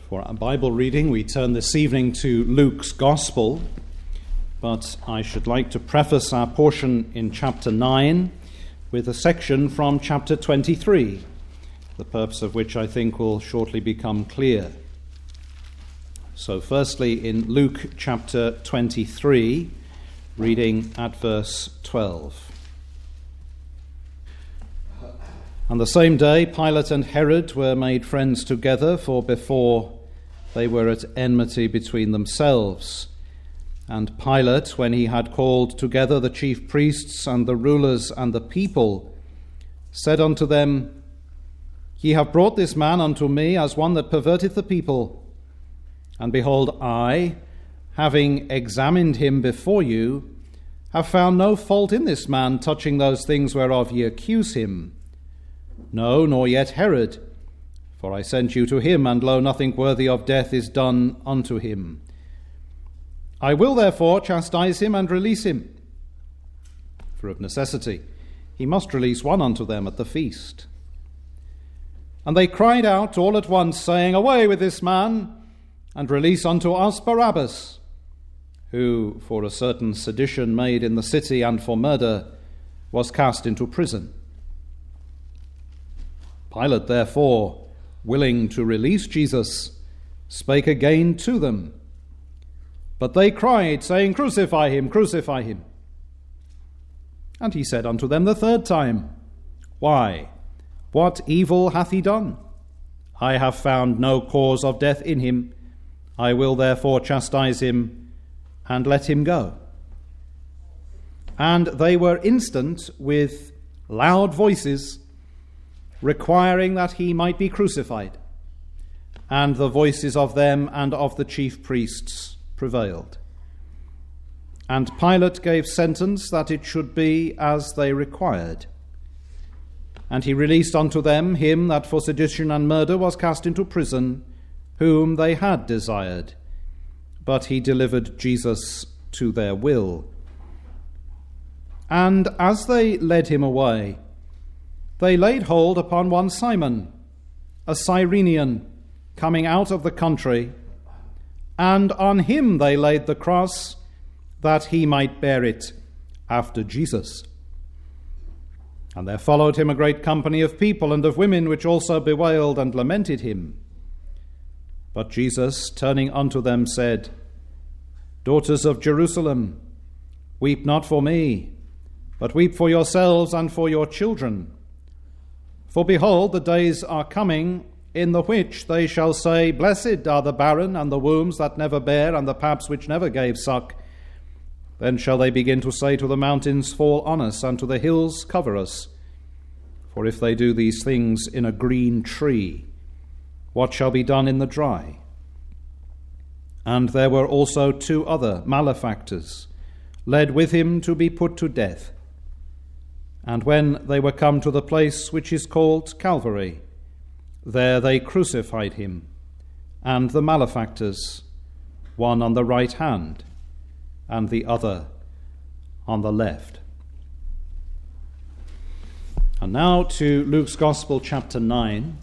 For our Bible reading, we turn this evening to Luke's Gospel, but I should like to preface our portion in chapter 9 with a section from chapter 23, the purpose of which I think will shortly become clear. So firstly, in Luke chapter 23, reading at verse 12. On the same day, Pilate and Herod were made friends together, for before they were at enmity between themselves. And Pilate, when he had called together the chief priests and the rulers and the people, said unto them, Ye have brought this man unto me as one that perverteth the people. And behold, I, having examined him before you, have found no fault in this man touching those things whereof ye accuse him. No, nor yet Herod, for I sent you to him, and lo, nothing worthy of death is done unto him. I will therefore chastise him and release him. For of necessity he must release one unto them at the feast. And they cried out all at once, saying, Away with this man, and release unto us Barabbas, who for a certain sedition made in the city and for murder was cast into prison. Pilate therefore, willing to release Jesus, spake again to them. But they cried, saying, Crucify him, crucify him. And he said unto them the third time, Why, what evil hath he done? I have found no cause of death in him. I will therefore chastise him, and let him go. And they were instant with loud voices, requiring that he might be crucified. And the voices of them and of the chief priests prevailed. And Pilate gave sentence that it should be as they required. And he released unto them him that for sedition and murder was cast into prison, whom they had desired. But he delivered Jesus to their will. And as they led him away, they laid hold upon one Simon, a Cyrenian, coming out of the country, and on him they laid the cross, that he might bear it after Jesus. And there followed him a great company of people and of women, which also bewailed and lamented him. But Jesus, turning unto them, said, Daughters of Jerusalem, weep not for me, but weep for yourselves and for your children. For behold, the days are coming, in the which they shall say, Blessed are the barren, and the wombs that never bare, and the paps which never gave suck. Then shall they begin to say to the mountains, Fall on us, and to the hills, cover us. For if they do these things in a green tree, what shall be done in the dry? And there were also two other malefactors, led with him to be put to death. And when they were come to the place which is called Calvary, there they crucified him, and the malefactors, one on the right hand, and the other on the left. And now to Luke's Gospel, chapter 9.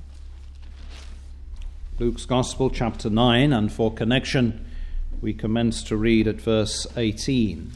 Luke's Gospel, chapter 9, and for connection, we commence to read at verse 18.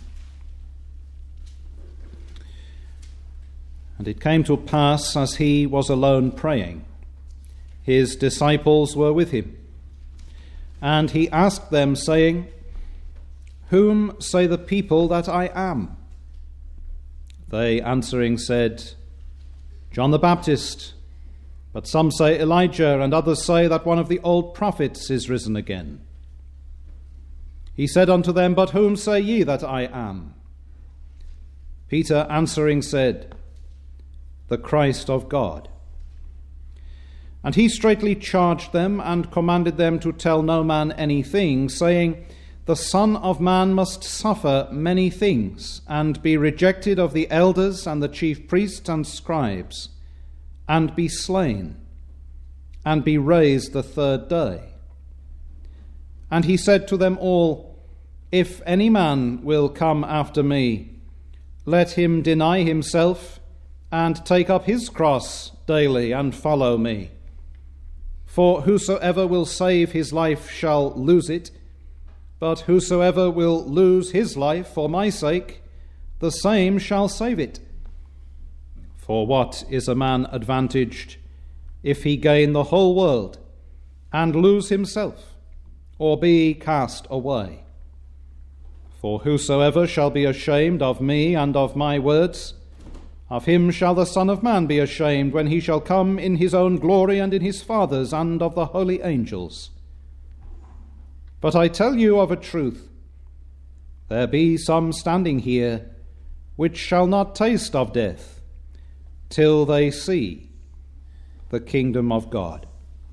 And it came to pass, as he was alone praying, his disciples were with him. And he asked them, saying, Whom say the people that I am? They answering said, John the Baptist, but some say Elijah, and others say that one of the old prophets is risen again. He said unto them, But whom say ye that I am? Peter answering said, The Christ of God. And he straitly charged them and commanded them to tell no man anything, saying, The Son of Man must suffer many things, and be rejected of the elders and the chief priests and scribes, and be slain, and be raised the third day. And he said to them all, If any man will come after me, let him deny himself, and take up his cross daily, and follow me. For whosoever will save his life shall lose it, but whosoever will lose his life for my sake, the same shall save it. For what is a man advantaged if he gain the whole world and lose himself, or be cast away? For whosoever shall be ashamed of me and of my words, of him shall the Son of Man be ashamed when he shall come in his own glory and in his Father's and of the holy angels. But I tell you of a truth, there be some standing here which shall not taste of death till they see the kingdom of God.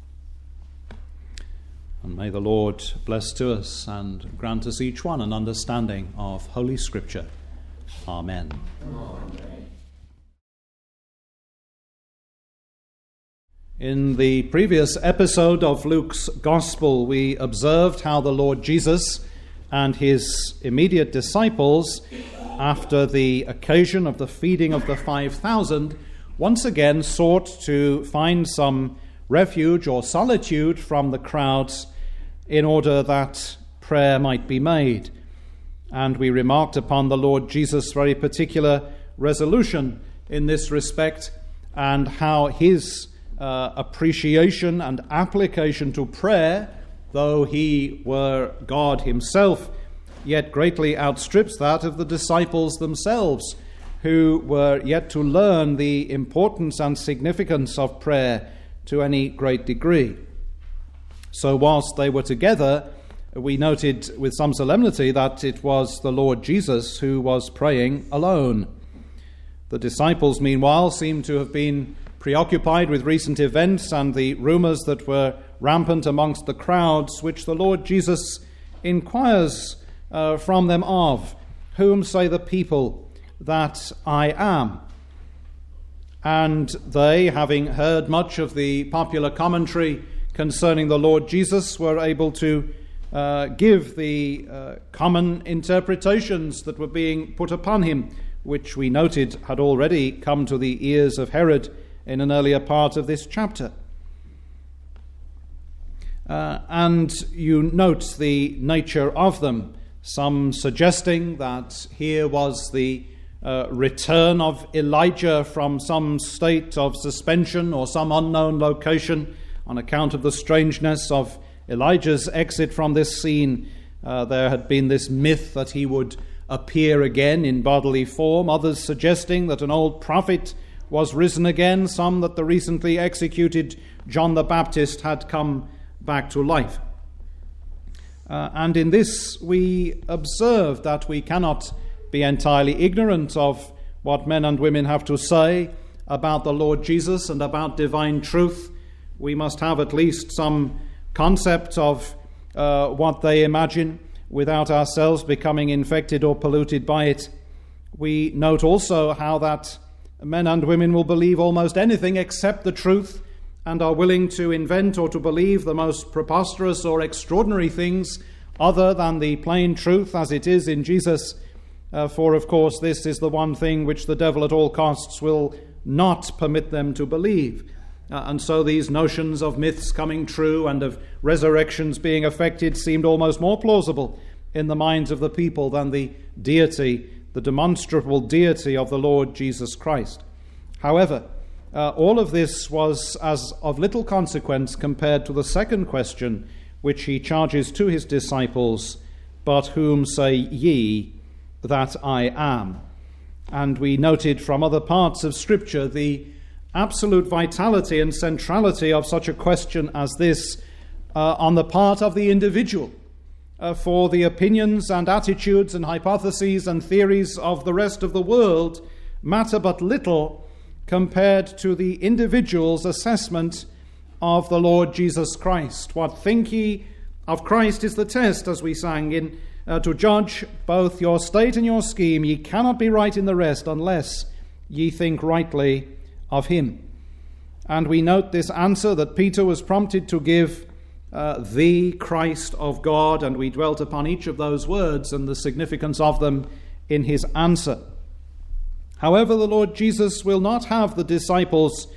And may the Lord bless to us and grant us each one an understanding of Holy Scripture. Amen. Amen. In the previous episode of Luke's Gospel, we observed how the Lord Jesus and his immediate disciples, after the occasion of the feeding of the 5,000, once again sought to find some refuge or solitude from the crowds in order that prayer might be made. And we remarked upon the Lord Jesus' very particular resolution in this respect, and how his appreciation and application to prayer, though he were God himself, yet greatly outstrips that of the disciples themselves, who were yet to learn the importance and significance of prayer to any great degree. So whilst they were together, we noted with some solemnity that it was the Lord Jesus who was praying alone. The disciples, meanwhile, seem to have been preoccupied with recent events and the rumours that were rampant amongst the crowds, which the Lord Jesus inquires from them of, "Whom say the people that I am?" And they, having heard much of the popular commentary concerning the Lord Jesus, were able to give the common interpretations that were being put upon him, which we noted had already come to the ears of Herod in an earlier part of this chapter. And you note the nature of them, some suggesting that here was the return of Elijah from some state of suspension or some unknown location on account of the strangeness of Elijah's exit from this scene. There had been this myth that he would appear again in bodily form, others suggesting that an old prophet was risen again, some that the recently executed John the Baptist had come back to life. And in this we observe that we cannot be entirely ignorant of what men and women have to say about the Lord Jesus and about divine truth. We must have at least some concept of what they imagine without ourselves becoming infected or polluted by it. We note also how that men and women will believe almost anything except the truth, and are willing to invent or to believe the most preposterous or extraordinary things other than the plain truth as it is in Jesus. For, of course, this is the one thing which the devil at all costs will not permit them to believe. And so these notions of myths coming true and of resurrections being effected seemed almost more plausible in the minds of the people than the deity, the demonstrable deity of the Lord Jesus Christ. However, all of this was as of little consequence compared to the second question which he charges to his disciples, "But whom say ye that I am?" And we noted from other parts of Scripture the absolute vitality and centrality of such a question as this on the part of the individual. For the opinions and attitudes and hypotheses and theories of the rest of the world matter but little compared to the individual's assessment of the Lord Jesus Christ. What think ye of Christ is the test, as we sang in to judge both your state and your scheme. Ye cannot be right in the rest unless ye think rightly of him. And we note this answer that Peter was prompted to give, the Christ of God, and we dwelt upon each of those words and the significance of them in his answer. However, the Lord Jesus will not have the disciples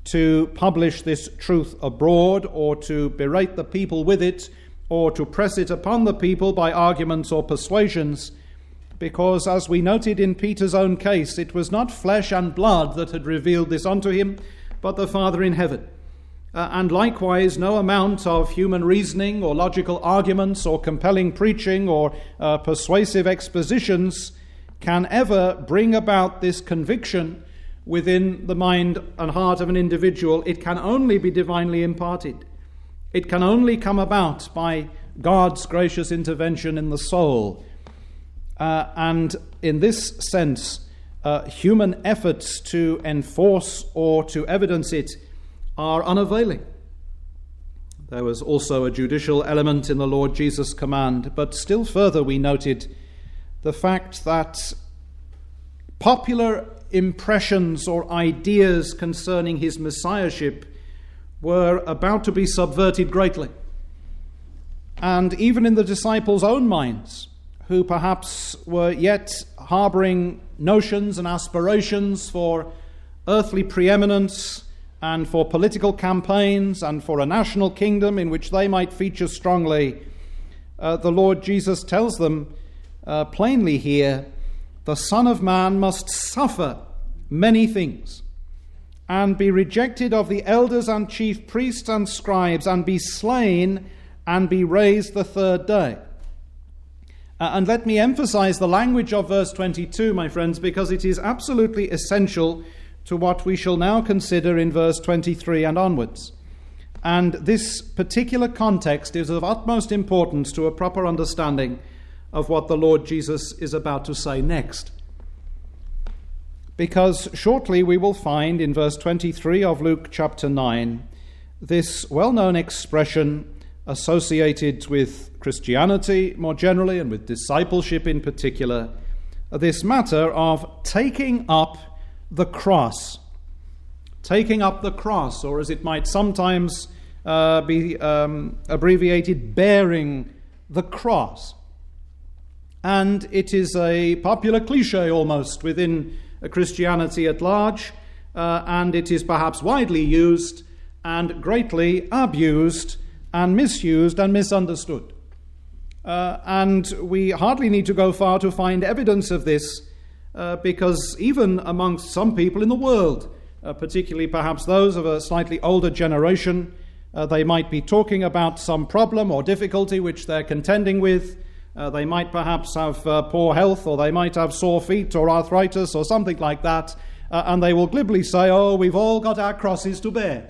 to publish this truth abroad, or to berate the people with it, or to press it upon the people by arguments or persuasions, because, as we noted in Peter's own case, it was not flesh and blood that had revealed this unto him, but the Father in heaven. And likewise, no amount of human reasoning or logical arguments or compelling preaching or persuasive expositions can ever bring about this conviction within the mind and heart of an individual. It can only be divinely imparted. It can only come about by God's gracious intervention in the soul. And in this sense, human efforts to enforce or to evidence it are unavailing. There was also a judicial element in the Lord Jesus' command, but still further we noted the fact that popular impressions or ideas concerning his messiahship were about to be subverted greatly. And even in the disciples' own minds, who perhaps were yet harboring notions and aspirations for earthly preeminence and for political campaigns and for a national kingdom in which they might feature strongly, the Lord Jesus tells them plainly here, the Son of Man must suffer many things and be rejected of the elders and chief priests and scribes and be slain and be raised the third day. And let me emphasize the language of verse 22, my friends, because it is absolutely essential to what we shall now consider in verse 23 and onwards. And this particular context is of utmost importance to a proper understanding of what the Lord Jesus is about to say next. Because shortly we will find in verse 23 of Luke chapter 9 this well-known expression associated with Christianity more generally and with discipleship in particular, this matter of taking up the cross. Taking up the cross, or as it might sometimes be abbreviated, bearing the cross. And it is a popular cliche almost within Christianity at large, and it is perhaps widely used and greatly abused and misused and misunderstood. And we hardly need to go far to find evidence of this, because even amongst some people in the world, particularly perhaps those of a slightly older generation, they might be talking about some problem or difficulty which they're contending with. They might perhaps have poor health, or they might have sore feet or arthritis or something like that, and they will glibly say, oh, we've all got our crosses to bear.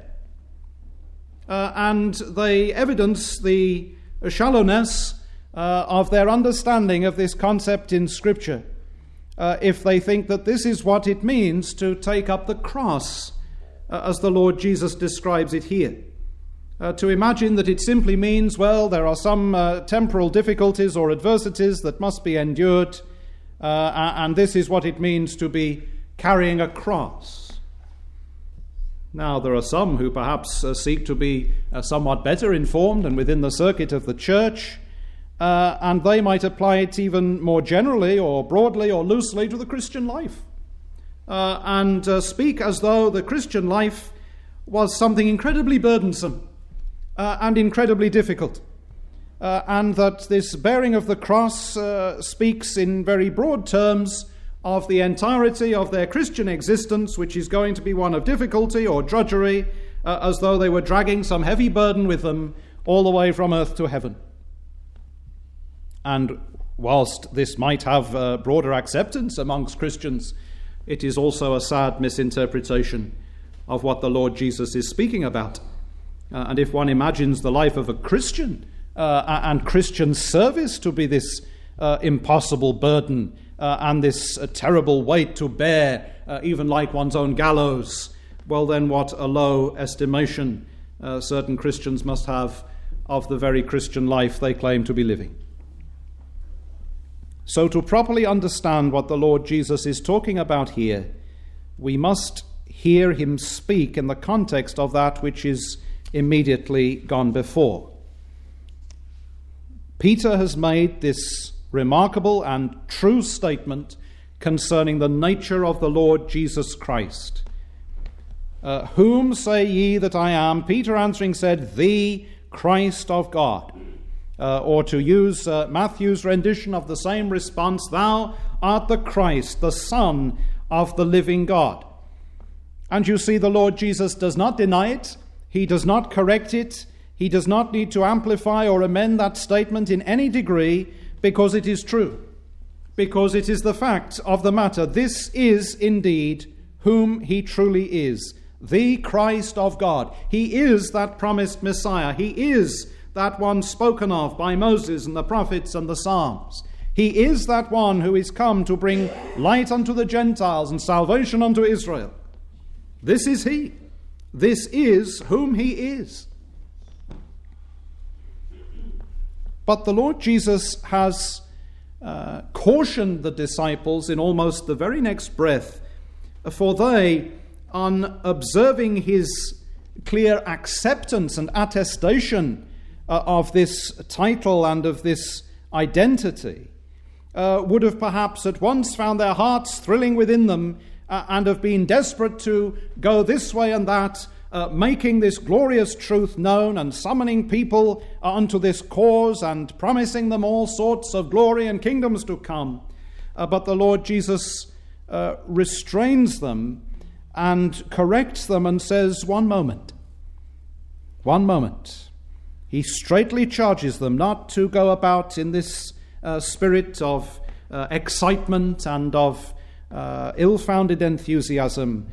And they evidence the shallowness of their understanding of this concept in Scripture, if they think that this is what it means to take up the cross, as the Lord Jesus describes it here. To imagine that it simply means, well, there are some temporal difficulties or adversities that must be endured, and this is what it means to be carrying a cross. Now, there are some who perhaps seek to be somewhat better informed and within the circuit of the church, and they might apply it even more generally or broadly or loosely to the Christian life, and speak as though the Christian life was something incredibly burdensome and incredibly difficult, and that this bearing of the cross speaks in very broad terms of the entirety of their Christian existence, which is going to be one of difficulty or drudgery, as though they were dragging some heavy burden with them all the way from earth to heaven. And whilst this might have broader acceptance amongst Christians, it is also a sad misinterpretation of what the Lord Jesus is speaking about. And if one imagines the life of a Christian and Christian service to be this impossible burden and this terrible weight to bear, even like one's own gallows, well then what a low estimation certain Christians must have of the very Christian life they claim to be living. So to properly understand what the Lord Jesus is talking about here, we must hear him speak in the context of that which is immediately gone before. Peter has made this remarkable and true statement concerning the nature of the Lord Jesus Christ. Whom say ye that I am? Peter answering said, the Christ of God. Or to use Matthew's rendition of the same response, thou art the Christ, the Son of the living God. And you see, the Lord Jesus does not deny it. He does not correct it. He does not need to amplify or amend that statement in any degree, because it is true. Because it is the fact of the matter. This is indeed whom he truly is. The Christ of God. He is that promised Messiah. He is that one spoken of by Moses and the prophets and the Psalms. He is that one who is come to bring light unto the Gentiles and salvation unto Israel. This is he. This is whom he is. But the Lord Jesus has cautioned the disciples in almost the very next breath, for they, on observing his clear acceptance and attestation of this title and of this identity, would have perhaps at once found their hearts thrilling within them and have been desperate to go this way and that, making this glorious truth known and summoning people unto this cause and promising them all sorts of glory and kingdoms to come. But the Lord Jesus restrains them and corrects them and says, one moment. He straightly charges them not to go about in this spirit of excitement and of ill-founded enthusiasm.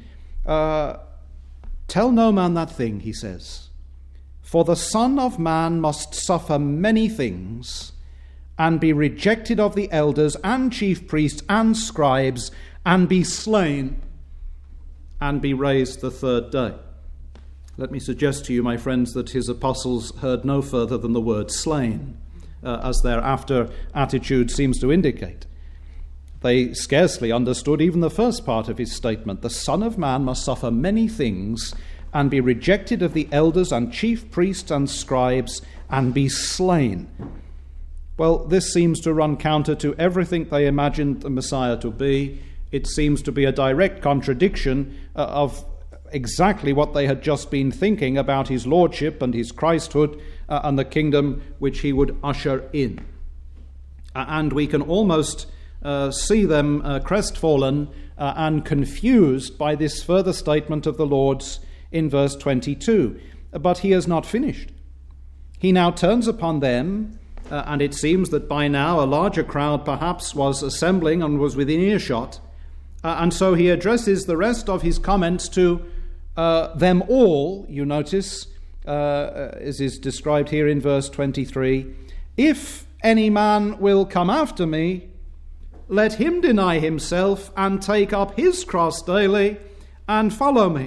Tell no man that thing, he says. For the Son of Man must suffer many things and be rejected of the elders and chief priests and scribes and be slain and be raised the third day. Let me suggest to you, my friends, that his apostles heard no further than the word slain, as their after attitude seems to indicate. They scarcely understood even the first part of his statement. The Son of Man must suffer many things and be rejected of the elders and chief priests and scribes and be slain. Well, this seems to run counter to everything they imagined the Messiah to be. It seems to be a direct contradiction of exactly what they had just been thinking about his lordship and his Christhood and the kingdom which he would usher in. And we can almost see them crestfallen and confused by this further statement of the Lord's in verse 22. But he has not finished. He now turns upon them, and it seems that by now a larger crowd perhaps was assembling and was within earshot, and so he addresses the rest of his comments to them all, you notice, as is described here in verse 23. If any man will come after me, let him deny himself and take up his cross daily and follow me.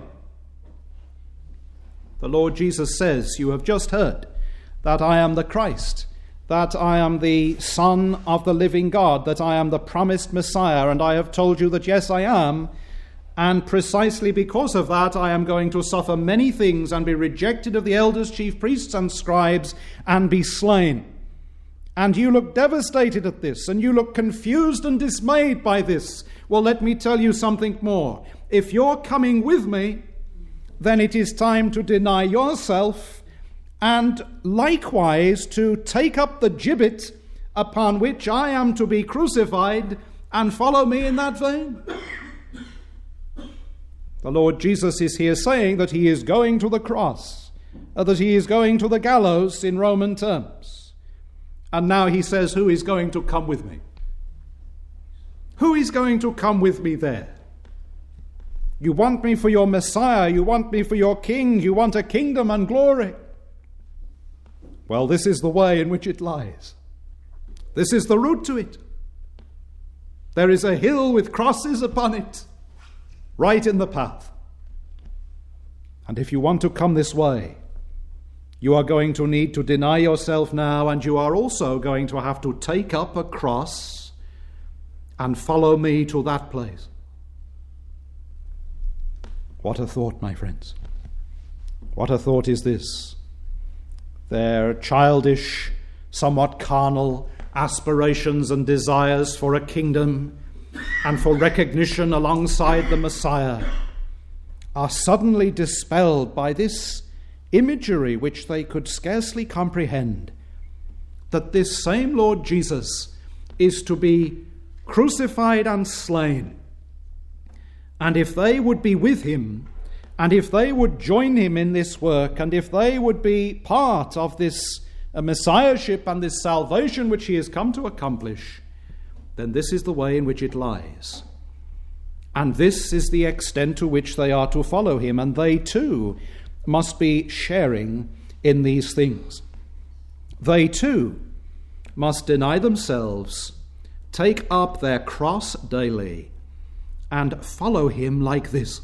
The Lord Jesus says, you have just heard that I am the Christ, that I am the Son of the living God, that I am the promised Messiah, and I have told you that yes, I am, and precisely because of that I am going to suffer many things and be rejected of the elders, chief priests, and scribes, and be slain. And you look devastated at this, and you look confused and dismayed by this. Well, let me tell you something more. If you're coming with me, then it is time to deny yourself and likewise to take up the gibbet upon which I am to be crucified and follow me in that vein. The Lord Jesus is here saying that he is going to the cross, that he is going to the gallows in Roman terms. And now he says, who is going to come with me? Who is going to come with me there? You want me for your Messiah, you want me for your King, you want a kingdom and glory. Well, this is the way in which it lies. This is the route to it. There is a hill with crosses upon it, right in the path. And if you want to come this way, you are going to need to deny yourself now, and you are also going to have to take up a cross and follow me to that place. What a thought, my friends. What a thought is this. Their childish, somewhat carnal aspirations and desires for a kingdom and for recognition alongside the Messiah are suddenly dispelled by this imagery which they could scarcely comprehend, that this same Lord Jesus is to be crucified and slain. And if they would be with him, and if they would join him in this work, and if they would be part of this messiahship and this salvation which he has come to accomplish, then this is the way in which it lies. And this is the extent to which they are to follow him, and they too must be sharing in these things. They too must deny themselves, take up their cross daily, and follow him like this.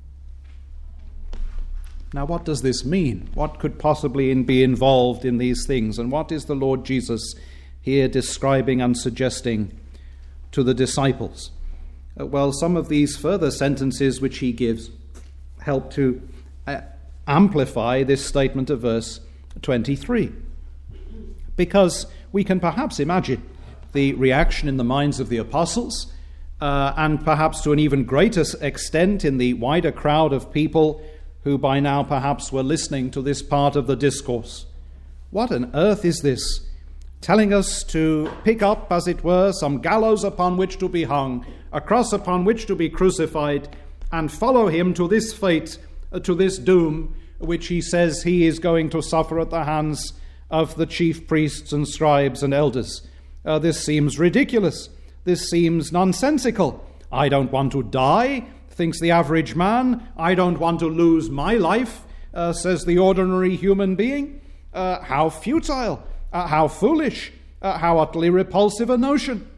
Now, what does this mean? What could possibly be involved in these things? And what is the Lord Jesus here describing and suggesting to the disciples? Well, some of these further sentences which he gives help to amplify this statement of verse 23. Because we can perhaps imagine the reaction in the minds of the apostles, and perhaps to an even greater extent in the wider crowd of people who by now perhaps were listening to this part of the discourse. What on earth is this? Telling us to pick up, as it were, some gallows upon which to be hung, a cross upon which to be crucified, and follow him to this fate, to this doom, which he says he is going to suffer at the hands of the chief priests and scribes and elders. This seems ridiculous. This seems nonsensical. I don't want to die, thinks the average man. I don't want to lose my life, says the ordinary human being. How futile, how foolish, how utterly repulsive a notion.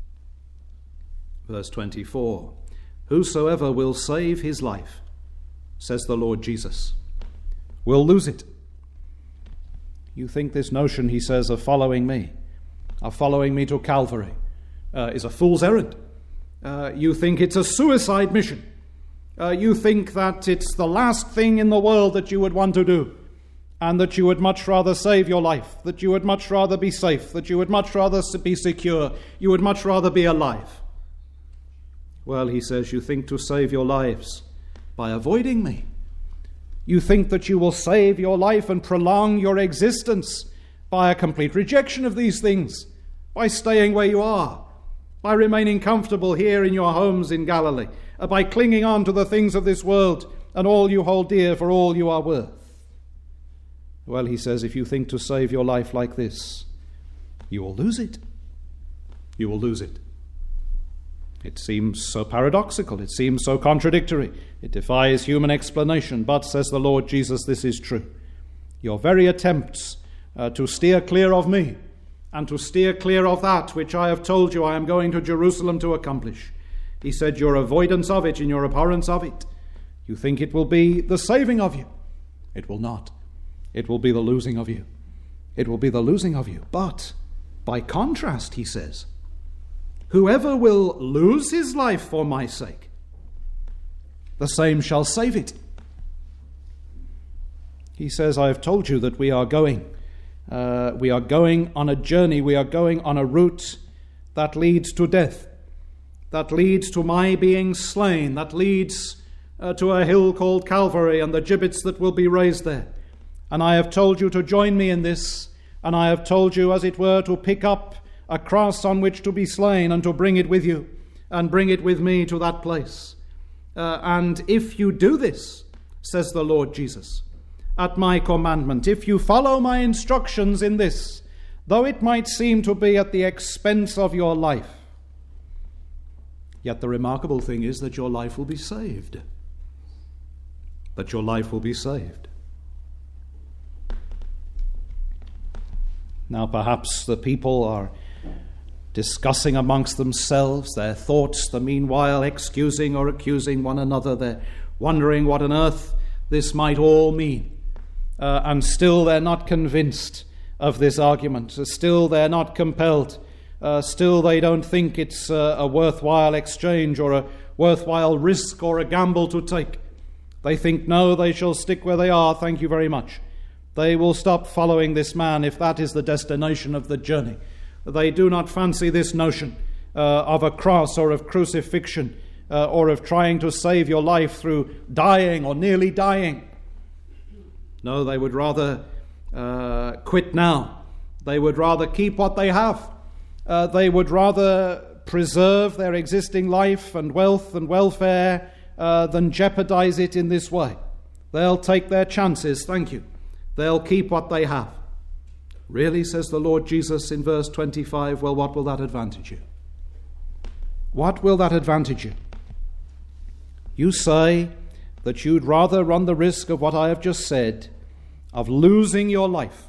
Verse 24, whosoever will save his life, says the Lord Jesus, will lose it. You think this notion, he says, of following me to Calvary, is a fool's errand. You think it's a suicide mission. You think that it's the last thing in the world that you would want to do, and that you would much rather save your life, that you would much rather be safe, that you would much rather be secure, you would much rather be alive. Well, he says, you think to save your lives by avoiding me. You think that you will save your life and prolong your existence by a complete rejection of these things, by staying where you are, by remaining comfortable here in your homes in Galilee, by clinging on to the things of this world and all you hold dear for all you are worth. Well, he says, if you think to save your life like this, you will lose it. You will lose it. It seems so paradoxical. It seems so contradictory. It defies human explanation. But, says the Lord Jesus, this is true. Your very attempts to steer clear of me and to steer clear of that which I have told you I am going to Jerusalem to accomplish. He said, your avoidance of it and your abhorrence of it, you think it will be the saving of you. It will not. It will be the losing of you. It will be the losing of you. But, by contrast, he says, whoever will lose his life for my sake, the same shall save it. He says, I have told you that we are going on a journey, we are going on a route that leads to death, that leads to my being slain, that leads to a hill called Calvary and the gibbets that will be raised there. And I have told you to join me in this, and I have told you, as it were, to pick up a cross on which to be slain and to bring it with you and bring it with me to that place. And if you do this, says the Lord Jesus, at my commandment, if you follow my instructions in this, though it might seem to be at the expense of your life, yet the remarkable thing is that your life will be saved. That your life will be saved. Now perhaps the people are discussing amongst themselves their thoughts, the meanwhile excusing or accusing one another. They're wondering what on earth this might all mean. And still they're not convinced of this argument. Still they're not compelled. Still they don't think it's a worthwhile exchange or a worthwhile risk or a gamble to take. They think, no, they shall stick where they are, thank you very much. They will stop following this man if that is the destination of the journey. They do not fancy this notion of a cross or of crucifixion or of trying to save your life through dying or nearly dying. No, they would rather quit now. They would rather keep what they have. They would rather preserve their existing life and wealth and welfare than jeopardize it in this way. They'll take their chances, thank you. They'll keep what they have. Really, says the Lord Jesus in verse 25, well, what will that advantage you? What will that advantage you? You say that you'd rather run the risk of what I have just said, of losing your life,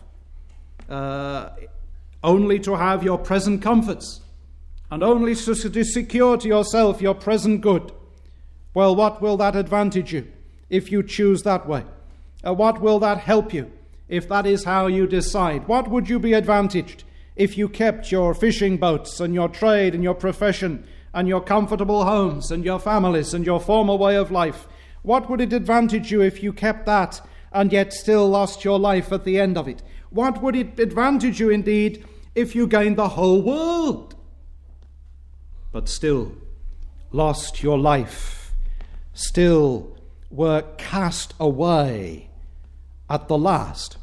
only to have your present comforts, and only to secure to yourself your present good. Well, what will that advantage you if you choose that way? What will that help you if that is how you decide? What would you be advantaged if you kept your fishing boats and your trade and your profession and your comfortable homes and your families and your former way of life? What would it advantage you if you kept that and yet still lost your life at the end of it? What would it advantage you indeed if you gained the whole world, but still lost your life, still were cast away at the last?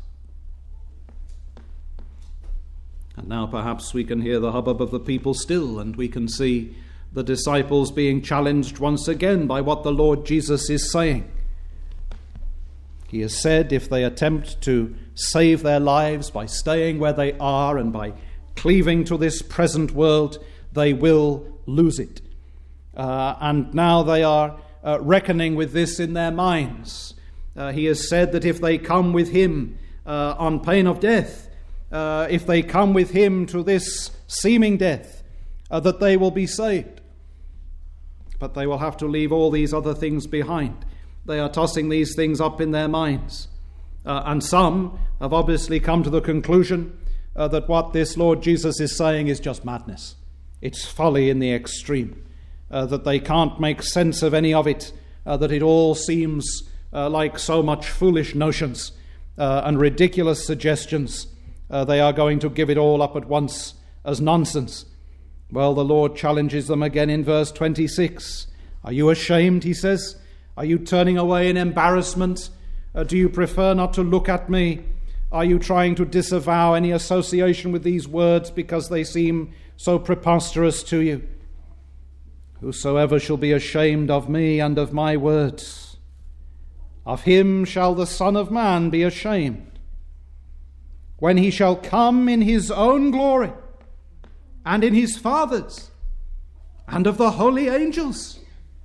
And now perhaps we can hear the hubbub of the people still, and we can see the disciples being challenged once again by what the Lord Jesus is saying. He has said if they attempt to save their lives by staying where they are and by cleaving to this present world, they will lose it. And now they are reckoning with this in their minds. He has said that if they come with him on pain of death, if they come with him to this seeming death, that they will be saved. But they will have to leave all these other things behind. They are tossing these things up in their minds. And some have obviously come to the conclusion that what this Lord Jesus is saying is just madness. It's folly in the extreme. That they can't make sense of any of it. That it all seems like so much foolish notions and ridiculous suggestions. They are going to give it all up at once as nonsense. Well, the Lord challenges them again in verse 26. Are you ashamed, he says? Are you turning away in embarrassment? Do you prefer not to look at me? Are you trying to disavow any association with these words because they seem so preposterous to you? Whosoever shall be ashamed of me and of my words, of him shall the Son of Man be ashamed, when he shall come in his own glory, and in his Father's, and of the holy angels.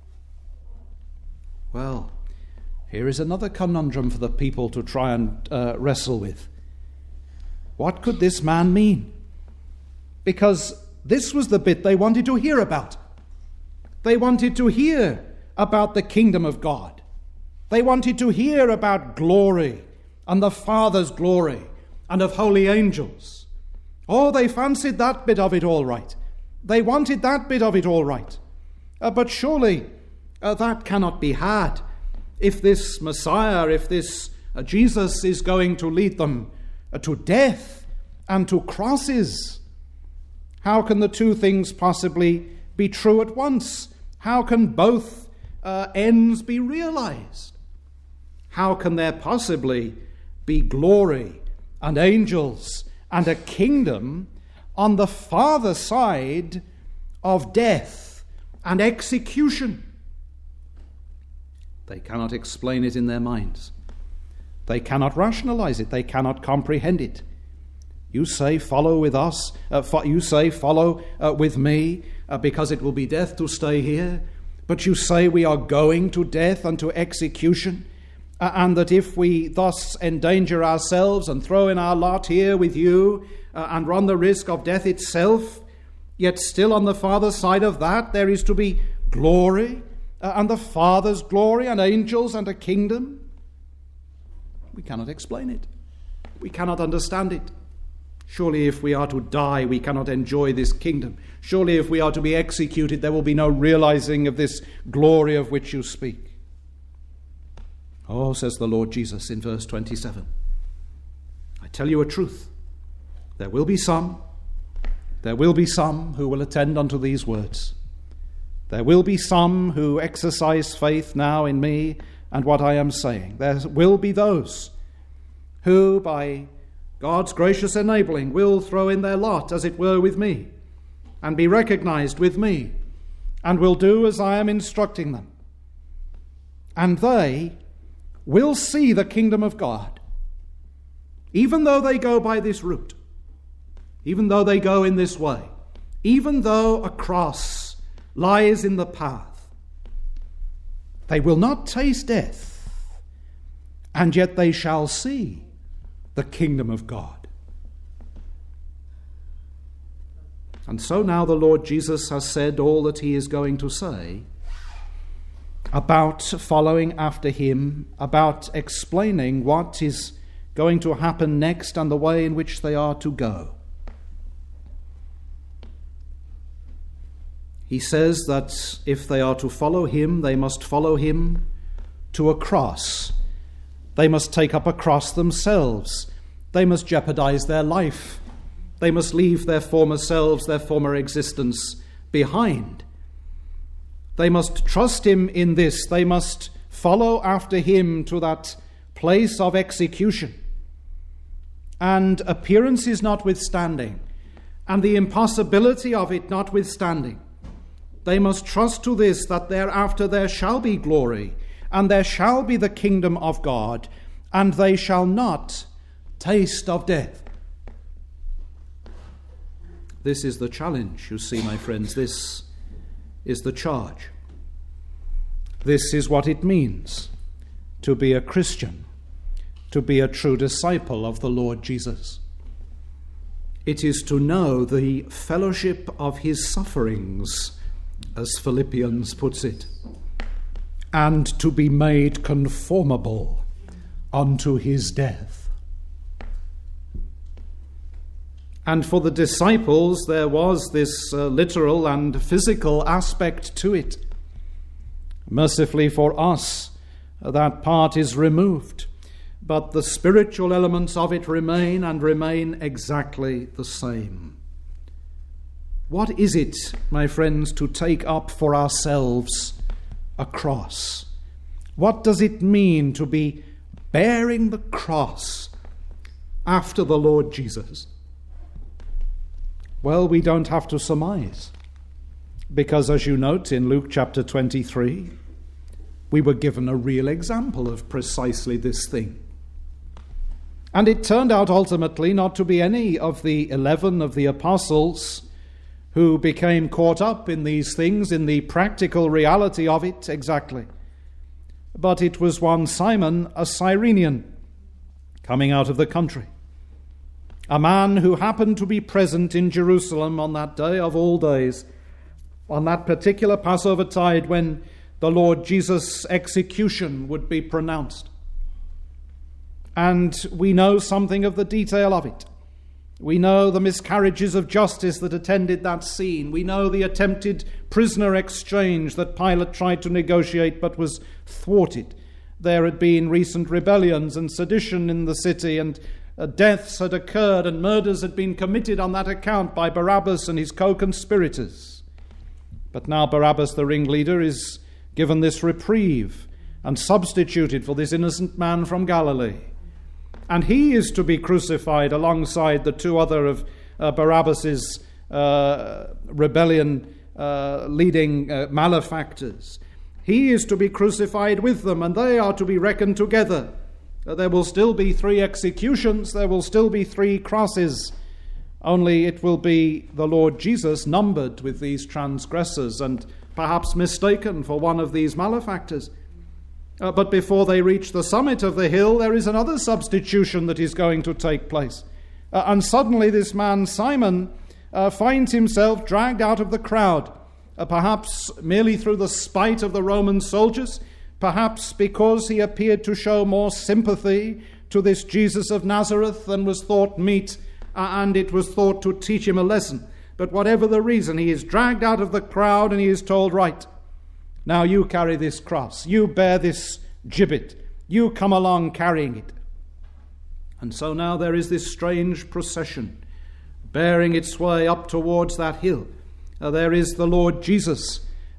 Well, here is another conundrum for the people to try and wrestle with. What could this man mean? Because this was the bit they wanted to hear about. They wanted to hear about the kingdom of God. They wanted to hear about glory and the Father's glory and of holy angels. Oh, they fancied that bit of it all right. They wanted that bit of it all right. But surely that cannot be had if this Messiah, if this Jesus is going to lead them to death and to crosses. How can the two things possibly be true at once? How can both ends be realized? How can there possibly be glory and angels and a kingdom on the farther side of death and execution? They cannot explain it in their minds. They cannot rationalize it. They cannot comprehend it. You say, follow with us. You say, follow with me, because it will be death to stay here. But you say we are going to death and to execution, and that if we thus endanger ourselves and throw in our lot here with you and run the risk of death itself, yet still on the farther side of that there is to be glory, and the Father's glory and angels and a kingdom. We cannot explain it. We cannot understand it. Surely if we are to die, we cannot enjoy this kingdom. Surely if we are to be executed, there will be no realizing of this glory of which you speak. Oh, says the Lord Jesus in verse 27, I tell you a truth. There will be some who will attend unto these words, There will be some who exercise faith now in me and what I am saying. There will be those who, by God's gracious enabling, will throw in their lot, as it were, with me, and be recognized with me, and will do as I am instructing them. And they will see the kingdom of God, even though they go by this route, even though they go in this way, even though a cross lies in the path. They will not taste death, and yet they shall see the kingdom of God. And so now the Lord Jesus has said all that he is going to say about following after him, about explaining what is going to happen next and the way in which they are to go. He says that if they are to follow him, they must follow him to a cross. They must take up a cross themselves. They must jeopardize their life. They must leave their former selves, their former existence behind. They must trust him in this. They must follow after him to that place of execution. And appearances notwithstanding, and the impossibility of it notwithstanding, they must trust to this, that thereafter there shall be glory, and there shall be the kingdom of God, and they shall not taste of death. This is the challenge, you see, my friends. This is the charge. This is what it means to be a Christian, to be a true disciple of the Lord Jesus. It is to know the fellowship of his sufferings, as Philippians puts it, and to be made conformable unto his death. And for the disciples, there was this literal and physical aspect to it. Mercifully for us, that part is removed, but the spiritual elements of it remain, and remain exactly the same. What is it, my friends, to take up for ourselves a cross? What does it mean to be bearing the cross after the Lord Jesus? Well, we don't have to surmise, because as you note in Luke chapter 23, we were given a real example of precisely this thing. And it turned out ultimately not to be any of the 11 of the apostles who became caught up in these things, in the practical reality of it exactly. But it was one Simon, a Cyrenian, coming out of the country. A man who happened to be present in Jerusalem on that day of all days, on that particular Passover tide when the Lord Jesus' execution would be pronounced. And we know something of the detail of it. We know the miscarriages of justice that attended that scene. We know the attempted prisoner exchange that Pilate tried to negotiate but was thwarted. There had been recent rebellions and sedition in the city, and deaths had occurred and murders had been committed on that account by Barabbas and his co-conspirators. But now Barabbas, the ringleader, is given this reprieve and substituted for this innocent man from Galilee. And he is to be crucified alongside the two other of Barabbas's rebellion leading malefactors. He is to be crucified with them, and they are to be reckoned together. There will still be 3 executions, there will still be 3 crosses, only it will be the Lord Jesus numbered with these transgressors and perhaps mistaken for one of these malefactors. But before they reach the summit of the hill, there is another substitution that is going to take place. And suddenly this man, Simon, finds himself dragged out of the crowd, perhaps merely through the spite of the Roman soldiers, perhaps because he appeared to show more sympathy to this Jesus of Nazareth than was thought meet, and it was thought to teach him a lesson. But whatever the reason, he is dragged out of the crowd and he is told, right, now you carry this cross, you bear this gibbet, you come along carrying it. And so now there is this strange procession bearing its way up towards that hill. There is the Lord Jesus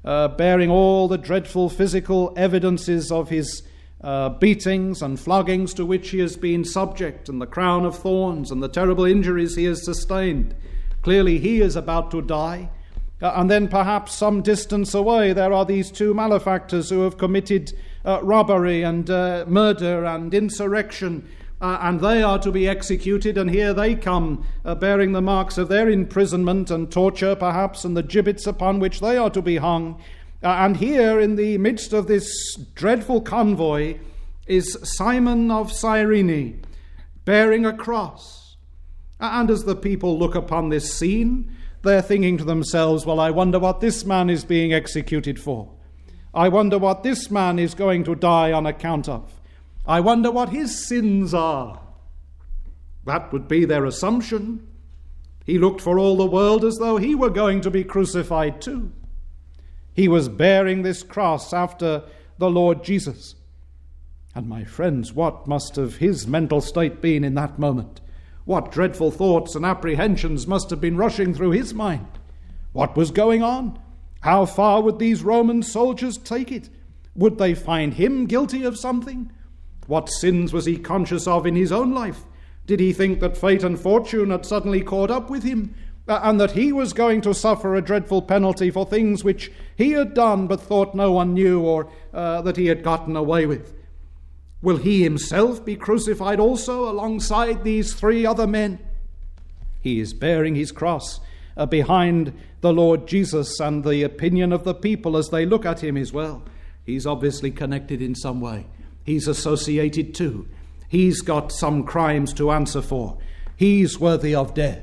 bearing all the dreadful physical evidences of his beatings and floggings to which he has been subject, and the crown of thorns and the terrible injuries he has sustained. Clearly he is about to die. And then perhaps some distance away there are these two malefactors who have committed robbery and murder and insurrection, and they are to be executed, and here they come bearing the marks of their imprisonment and torture perhaps, and the gibbets upon which they are to be hung. And here in the midst of this dreadful convoy is Simon of Cyrene bearing a cross. And as the people look upon this scene, they're thinking to themselves, well, I wonder what this man is being executed for. I wonder what this man is going to die on account of. I wonder what his sins are. That would be their assumption. He looked for all the world as though he were going to be crucified too. He was bearing this cross after the Lord Jesus. And my friends, what must have his mental state been in that moment? What dreadful thoughts and apprehensions must have been rushing through his mind? What was going on? How far would these Roman soldiers take it? Would they find him guilty of something? What sins was he conscious of in his own life? Did he think that fate and fortune had suddenly caught up with him, and that he was going to suffer a dreadful penalty for things which he had done but thought no one knew, or that he had gotten away with? Will he himself be crucified also alongside these three other men? He is bearing his cross behind the Lord Jesus, and the opinion of the people as they look at him is, well, he's obviously connected in some way. He's associated too. He's got some crimes to answer for. He's worthy of death.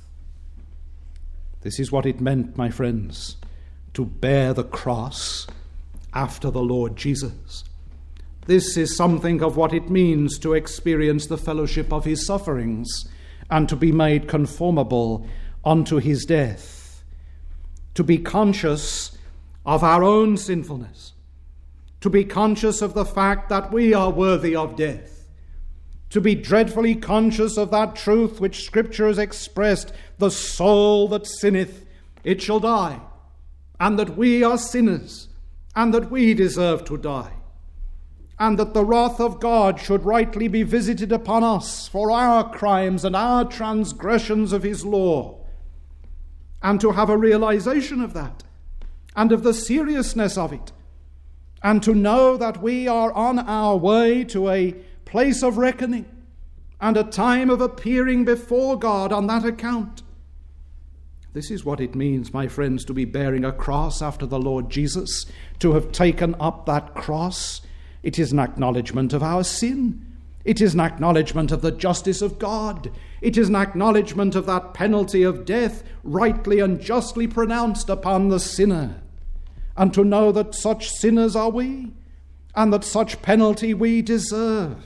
This is what it meant, my friends, to bear the cross after the Lord Jesus. This is something of what it means to experience the fellowship of his sufferings and to be made conformable unto his death. To be conscious of our own sinfulness. To be conscious of the fact that we are worthy of death. To be dreadfully conscious of that truth which Scripture has expressed, the soul that sinneth, it shall die, and that we are sinners, and that we deserve to die, and that the wrath of God should rightly be visited upon us for our crimes and our transgressions of his law, and to have a realization of that, and of the seriousness of it, and to know that we are on our way to a place of reckoning and a time of appearing before God on that account. This is what it means, my friends, to be bearing a cross after the Lord Jesus, to have taken up that cross. It is an acknowledgement of our sin. It is an acknowledgement of the justice of God. It is an acknowledgement of that penalty of death rightly and justly pronounced upon the sinner. And to know that such sinners are we, and that such penalty we deserve.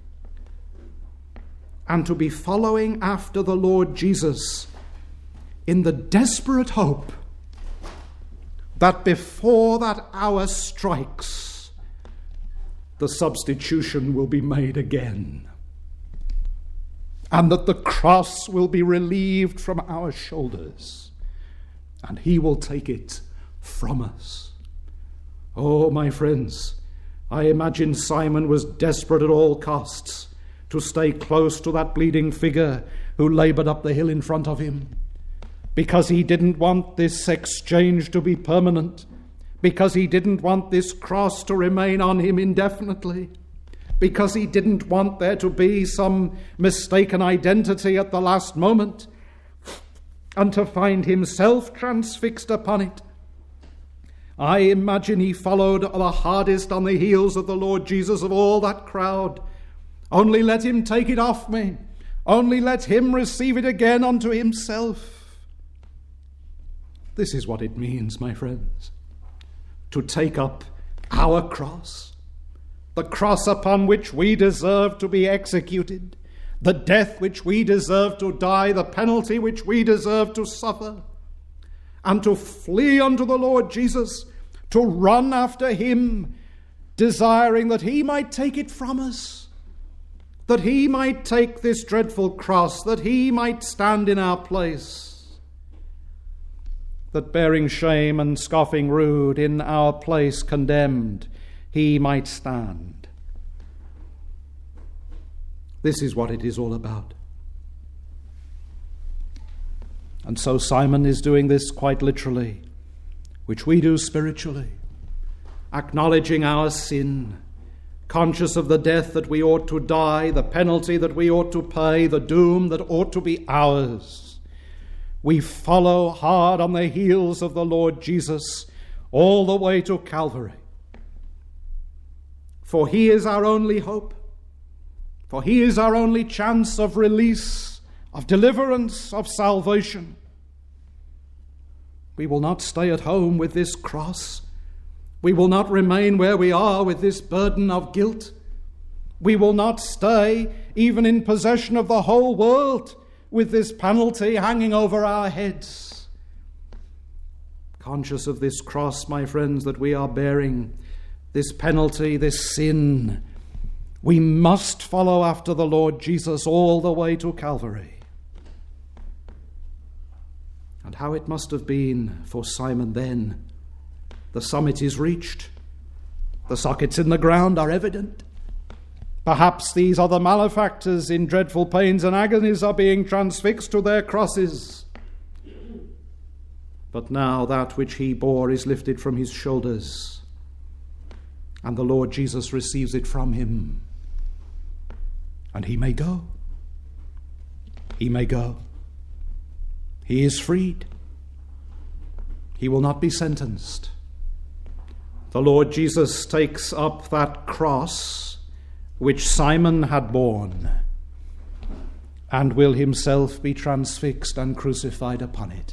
And to be following after the Lord Jesus in the desperate hope that before that hour strikes, the substitution will be made again, and that the cross will be relieved from our shoulders, and he will take it from us. Oh, my friends, I imagine Simon was desperate at all costs to stay close to that bleeding figure who labored up the hill in front of him, because he didn't want this exchange to be permanent, because he didn't want this cross to remain on him indefinitely, because he didn't want there to be some mistaken identity at the last moment, and to find himself transfixed upon it. I imagine he followed the hardest on the heels of the Lord Jesus of all that crowd. Only let him take it off me. Only let him receive it again unto himself. This is what it means, my friends, to take up our cross, the cross upon which we deserve to be executed, the death which we deserve to die, the penalty which we deserve to suffer, and to flee unto the Lord Jesus, to run after him, desiring that he might take it from us, that he might take this dreadful cross, that he might stand in our place. that bearing shame and scoffing rude, in our place condemned, he might stand. This is what it is all about. And so Simon is doing this quite literally, which we do spiritually, acknowledging our sin, conscious of the death that we ought to die, the penalty that we ought to pay, the doom that ought to be ours. We follow hard on the heels of the Lord Jesus all the way to Calvary. For he is our only hope. For he is our only chance of release, of deliverance, of salvation. We will not stay at home with this cross. We will not remain where we are with this burden of guilt. We will not stay even in possession of the whole world with this penalty hanging over our heads. Conscious of this cross, my friends, that we are bearing, this penalty, this sin, we must follow after the Lord Jesus all the way to Calvary. And how it must have been for Simon then. The summit is reached. The sockets in the ground are evident. Perhaps these other malefactors in dreadful pains and agonies are being transfixed to their crosses. But now that which he bore is lifted from his shoulders, and the Lord Jesus receives it from him. And he may go. He may go. He is freed. He will not be sentenced. The Lord Jesus takes up that cross which Simon had borne, and will himself be transfixed and crucified upon it.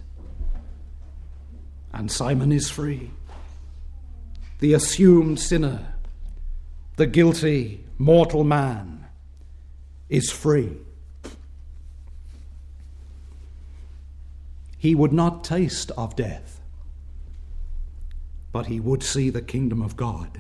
And Simon is free. The assumed sinner, the guilty mortal man, is free. He would not taste of death, but he would see the kingdom of God.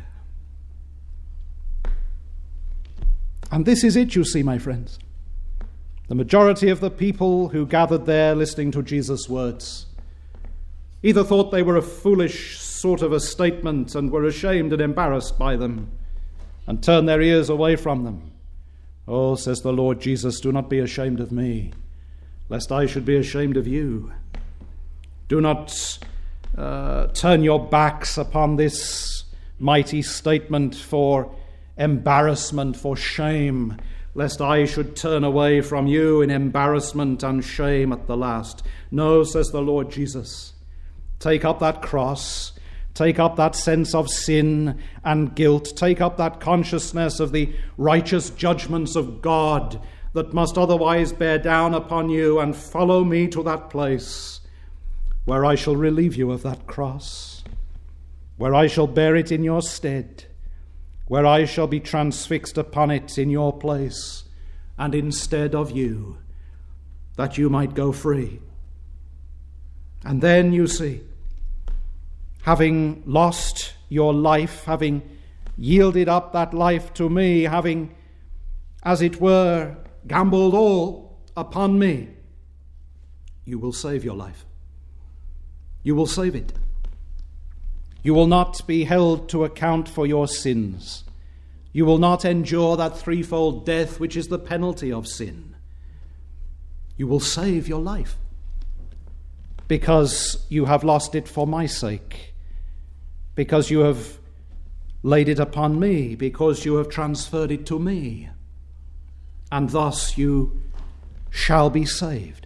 And this is it, you see, my friends. The majority of the people who gathered there listening to Jesus' words either thought they were a foolish sort of a statement and were ashamed and embarrassed by them and turned their ears away from them. Oh, says the Lord Jesus, do not be ashamed of me, lest I should be ashamed of you. Do not turn your backs upon this mighty statement for embarrassment, for shame, lest I should turn away from you in embarrassment and shame at the last. No, says the Lord Jesus, take up that cross, take up that sense of sin and guilt, take up that consciousness of the righteous judgments of God that must otherwise bear down upon you, and follow me to that place where I shall relieve you of that cross, where I shall bear it in your stead, where I shall be transfixed upon it in your place and instead of you, that you might go free. And then, you see, having lost your life, having yielded up that life to me, having, as it were, gambled all upon me, you will save your life. You will save it. You will not be held to account for your sins. You will not endure that threefold death which is the penalty of sin. You will save your life because you have lost it for my sake, because you have laid it upon me, because you have transferred it to me, and thus you shall be saved.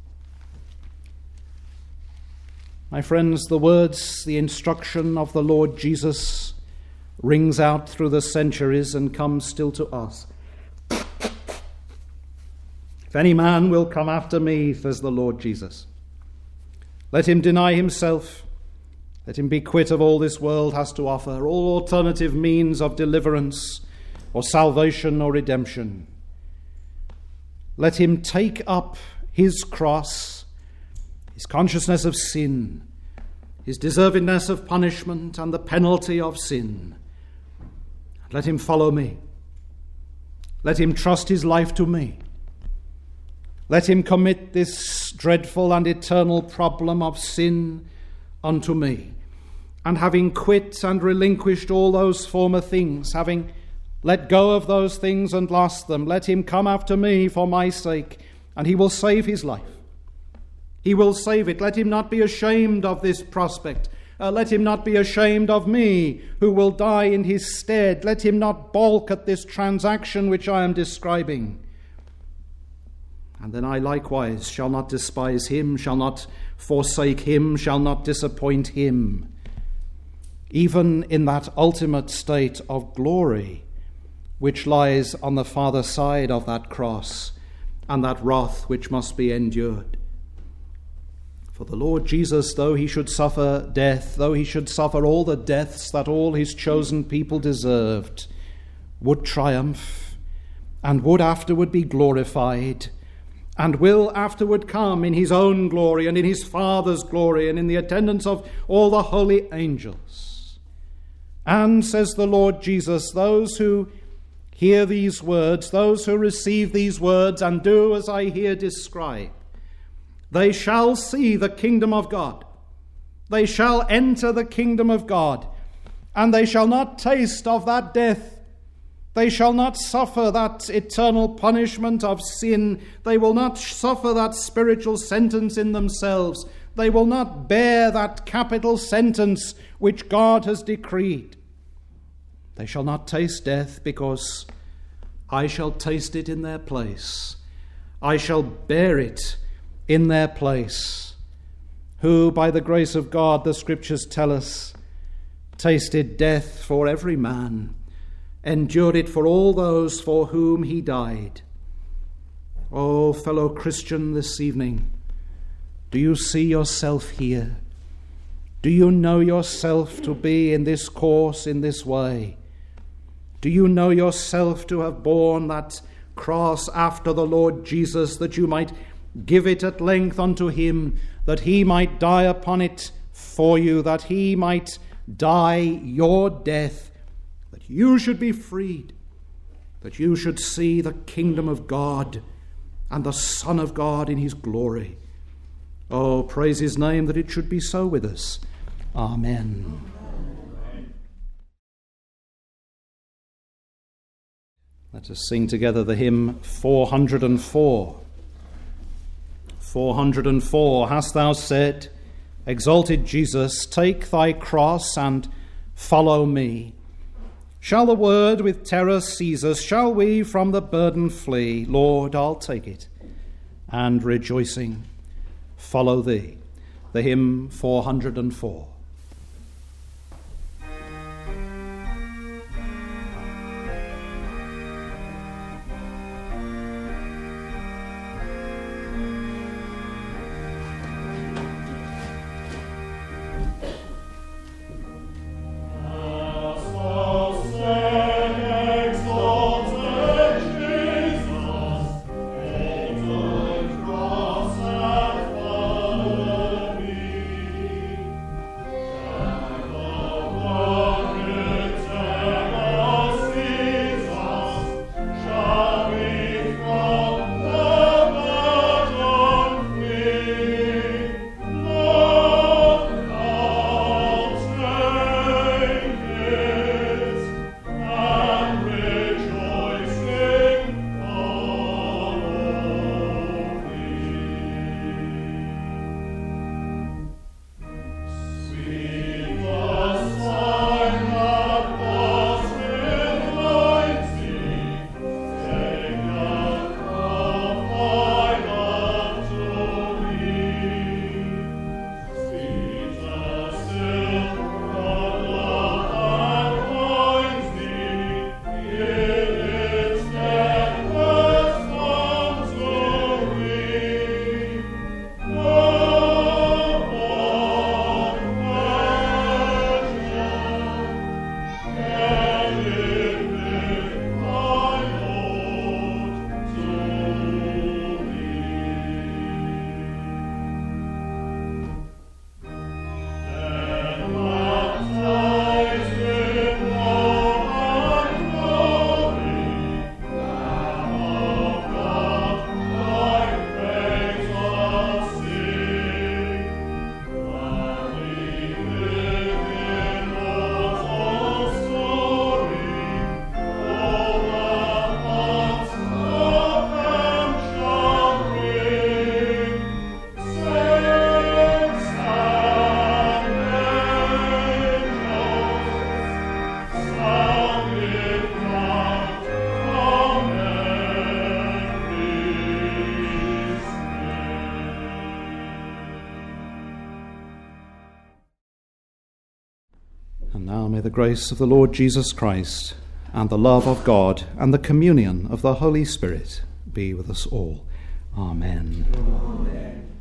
My friends, the words, the instruction of the Lord Jesus rings out through the centuries and comes still to us. If any man will come after me, says the Lord Jesus, let him deny himself, let him be quit of all this world has to offer, all alternative means of deliverance or salvation or redemption. Let him take up his cross, his consciousness of sin, his deservedness of punishment and the penalty of sin. Let him follow me. Let him trust his life to me. Let him commit this dreadful and eternal problem of sin unto me. And having quit and relinquished all those former things, having let go of those things and lost them, let him come after me for my sake, and he will save his life. He will save it. Let him not be ashamed of this prospect. Let him not be ashamed of me, who will die in his stead. Let him not balk at this transaction which I am describing. And then I likewise shall not despise him, shall not forsake him, shall not disappoint him. Even in that ultimate state of glory which lies on the farther side of that cross and that wrath which must be endured. For the Lord Jesus, though he should suffer death, though he should suffer all the deaths that all his chosen people deserved, would triumph and would afterward be glorified, and will afterward come in his own glory and in his Father's glory and in the attendance of all the holy angels. And, says the Lord Jesus, those who hear these words, those who receive these words and do as I here describe, they shall see the kingdom of God. They shall enter the kingdom of God, and they shall not taste of that death. They shall not suffer that eternal punishment of sin. They will not suffer that spiritual sentence in themselves. They will not bear that capital sentence which God has decreed. They shall not taste death, because I shall taste it in their place. I shall bear it in their place, who, by the grace of God, the Scriptures tell us, tasted death for every man, endured it for all those for whom he died. Oh, fellow Christian, this evening, do you see yourself here? Do you know yourself to be in this course, in this way? Do you know yourself to have borne that cross after the Lord Jesus, that you might give it at length unto him, that he might die upon it for you, that he might die your death, that you should be freed, that you should see the kingdom of God and the Son of God in his glory? Oh, praise his name that it should be so with us. Amen. Let us sing together the hymn 404. 404, hast thou said, exalted Jesus, take thy cross and follow me. Shall the word with terror seize us? Shall we from the burden flee? Lord, I'll take it, and rejoicing follow thee. The hymn 404. And now may the grace of the Lord Jesus Christ and the love of God and the communion of the Holy Spirit be with us all. Amen. Amen.